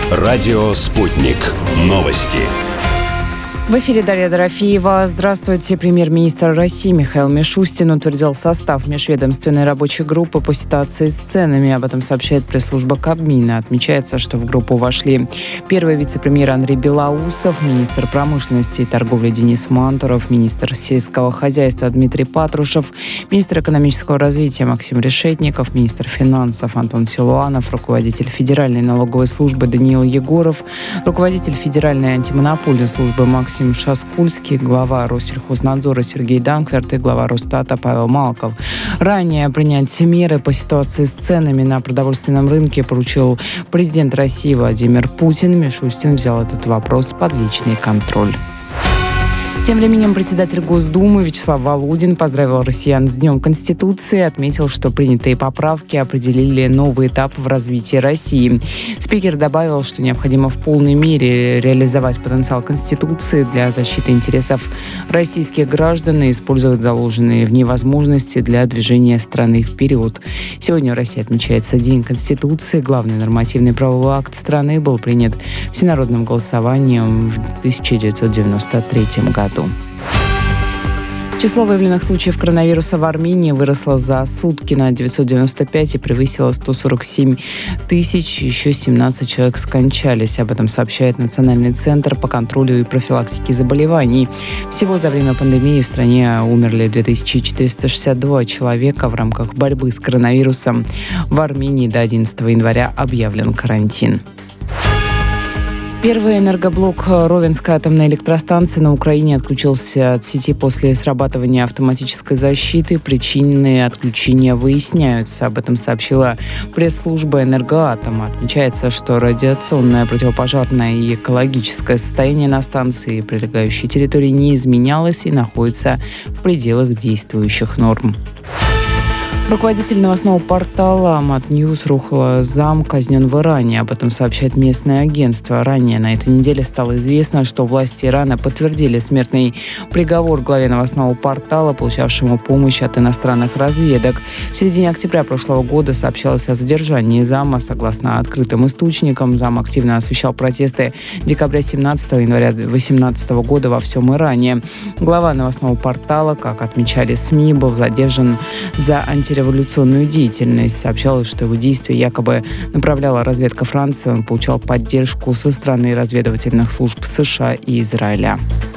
Радио «Спутник». Новости. В эфире Дарья Дорофеева. Здравствуйте. Премьер-министр России Михаил Мишустин утвердил состав межведомственной рабочей группы по ситуации с ценами. Об этом сообщает пресс-служба Кабмина. Отмечается, что в группу вошли первый вице-премьер Андрей Белоусов, министр промышленности и торговли Денис Мантуров, министр сельского хозяйства Дмитрий Патрушев, министр экономического развития Максим Решетников, министр финансов Антон Силуанов, руководитель Федеральной налоговой службы Даниил Егоров, руководитель Федеральной антимонопольной службы Максим Шаскульский, глава Россельхознадзора Сергей Данкверт и глава Росстата Павел Малков. Ранее принять меры по ситуации с ценами на продовольственном рынке поручил президент России Владимир Путин. Мишустин взял этот вопрос под личный контроль. Тем временем председатель Госдумы Вячеслав Володин поздравил россиян с Днем Конституции и отметил, что принятые поправки определили новый этап в развитии России. Спикер добавил, что необходимо в полной мере реализовать потенциал Конституции для защиты интересов российских граждан и использовать заложенные в ней возможности для движения страны вперед. Сегодня в России отмечается День Конституции. Главный нормативный правовой акт страны был принят всенародным голосованием в 1993 году. Число выявленных случаев коронавируса в Армении выросло за сутки на 995 и превысило 147 тысяч. Еще 17 человек скончались. Об этом сообщает Национальный центр по контролю и профилактике заболеваний. Всего за время пандемии в стране умерли 2462 человека в рамках борьбы с коронавирусом. В Армении до 11 января объявлен карантин. Первый энергоблок Ровенской атомной электростанции на Украине отключился от сети после срабатывания автоматической защиты. Причины отключения выясняются. Об этом сообщила пресс-служба «Энергоатома». Отмечается, что радиационное, противопожарное и экологическое состояние на станции и прилегающей территории не изменялось и находится в пределах действующих норм. Руководитель новостного портала Матньюз Рухла Зам казнен в Иране. Об этом сообщает местное агентство. Ранее на этой неделе стало известно, что власти Ирана подтвердили смертный приговор главе новостного портала, получавшему помощь от иностранных разведок. В середине октября прошлого года сообщалось о задержании Зама. Согласно открытым источникам, Зам активно освещал протесты декабря 17 января 2018 года во всем Иране. Глава новостного портала, как отмечали СМИ, был задержан за антиреволюционную деятельность. Сообщалось, что его действия якобы направляла разведка Франции. Он получал поддержку со стороны разведывательных служб США и Израиля.